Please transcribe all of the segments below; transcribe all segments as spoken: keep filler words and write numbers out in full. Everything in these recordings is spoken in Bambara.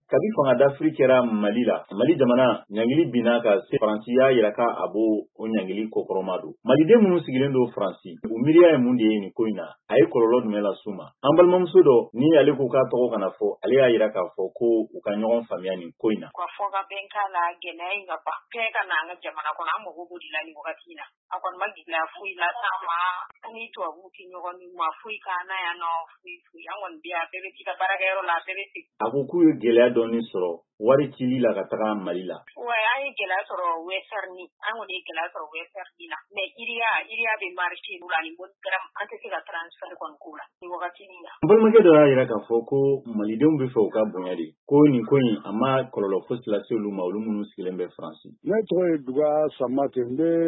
kabi fanga d'Afrique kɛra Mali la Mali jamana ɲangili bina ka se Faransi y'a yira ka a b'o o ɲangili kokɔrɔma don maliden minnu sigilen don Faransi u miiriya ye mun de ye nin ko in na a ye kɔlɔlɔ jumɛn las'u ma an balimamuso dɔ ni ale ko k'a tɔgɔ kana fɔ ale y'a yira k'a fɔ ko u ka ɲɔgɔn faamuya nin ko in na ka fɔ ka bɛn k'a la gɛlɛya in ka ban kɛ ka na an ka jamana kɔnɔ an mago b'o de la nin wagati in na a kɔni ma gɛlɛya foyi las'an ma an ni tubabuw tɛ ɲɔgɔn min ma foyi k'an na yan nɔ foyi foyi an kɔni bɛ yan a bɛɛ bɛ t'i ka baarakɛyɔrɔ la a bɛɛ bɛ segin a ko k'u ye gɛlɛya dɔɔni sɔrɔ wari cili la ka taga Mali la ouais an ye gɛlɛya sɔrɔ Western an kɔni ye gɛlɛya sɔrɔ Western na mais Iriya Iriya bɛ marché la ni MoneyGram an tɛ se ka transfert kɔni k'o la nin wagati in na n balimakɛ dɔ y'a yira k'a fɔ ko malidenw bɛ fɛ u ka bonya de ko nin ko in a ma kɔlɔlɔ fosi lase olu ma olu minnu sigilen bɛ Faransi ne tɔgɔ ye Duga Samake n bɛ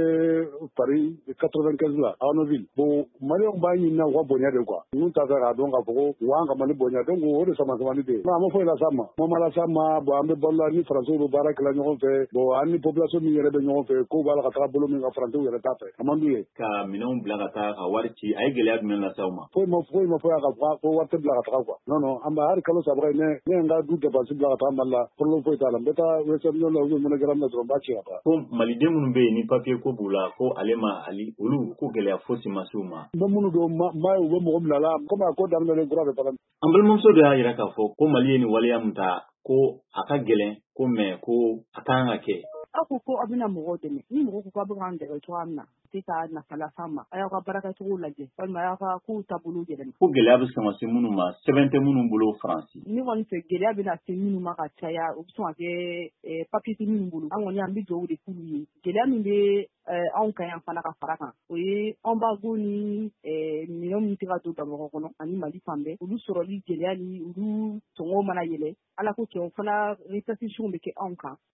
Paris quatre-vingt-quinze la Arnaudville bon maliyɛnw b'a ɲinina u ka bonya de quoi n'u t'a fɛ k'a dɔn k'a fɔ ko u b'an ka Mali bonya donc o de sama samani de ye non a ma foyi las'an ma kuma ma las'an ma bon an bɛ balo la ni Faransiw bɛ baara kɛla ɲɔgɔn fɛ bon an ni population min yɛrɛ bɛ ɲɔgɔn fɛ ko b'a la ka taga bolo min ka Faransiw yɛrɛ t'a fɛ a man d'u ye ka minɛnw bila ka taa ka wari ci a ye gɛlɛya jumɛn lase aw ma foyi ma foyi ma foyi ka fɔ ko wari tɛ bila ka taga quoi non non an b'a hali kalo saba ne ne ye n ka du dépense bila ka taga Mali la problème foyi t'a la n bɛ taa Western Union la ou bien MoneyGram la dɔrɔn n b'a ci ka taa ko maliden minnu bɛ yen ni papier ko b'u la ko ale ma ali olu ko gɛlɛya fosi ma s'u ma n bɛ minnu don ma ye u bɛ mɔgɔ bila la komi a ko daminɛlen kura bɛ taga an balimamuso dɔ y'a yira k'a fɔ ko Mali ye nin waleya min ta ko a ka gɛlɛn ko mais ko a kan ka kɛ aw ko ko aw bɛna mɔgɔw dɛmɛ ni mɔgɔ ko k'aw bɛ k'an dɛmɛ cogoya min na tɛ taa nafa las'an ma a y'aw ka baarakɛcogo lajɛ walima a y'aw ka kow taabolo yɛlɛma ko gɛlɛya bɛ sɔn ka se minnu ma sɛbɛn tɛ minnu bolo Faransi ne kɔni fɛ gɛlɛya bɛna se minnu ma ka caya o bɛ sɔn ka kɛ papier tɛ minnu bolo an kɔni an bɛ dugawu de k'ulu ye gɛlɛya min bɛ anw kan yan fana ka fara kan o ye embargo ni minɛn min tɛ ka don Bamakɔ kɔnɔ ani Mali fan bɛɛ olu sɔrɔli gɛlɛya ni olu sɔngɔw mana yɛlɛ ala ko cɛw fana répercussion bɛ kɛ anw kan